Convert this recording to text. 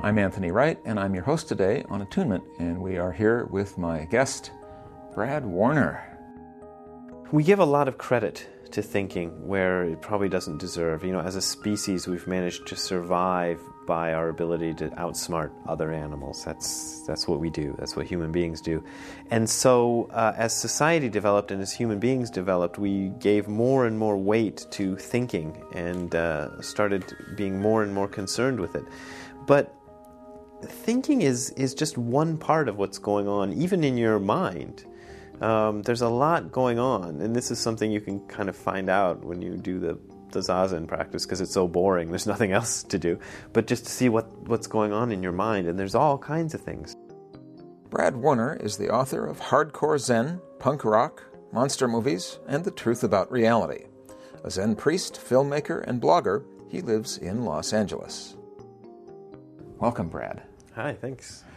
I'm Anthony Wright, and I'm your host today on Attunement, and we are here with my guest, Brad Warner. We give a lot of credit to thinking where it probably doesn't deserve. You know, as a species, we've managed to survive by our ability to outsmart other animals. That's what we do. That's what human beings do. And so, as society developed and as human beings developed, we gave more and more weight to thinking and started being more and more concerned with it. But thinking is just one part of what's going on, even in your mind. There's a lot going on, and this is something you can kind of find out when you do the Zazen practice, because it's so boring. There's nothing else to do, but just to see what's going on in your mind, and there's all kinds of things. Brad Warner is the author of Hardcore Zen, Punk Rock, Monster Movies, and The Truth About Reality. A Zen priest, filmmaker, and blogger, he lives in Los Angeles. Welcome, Brad. Hi, thanks.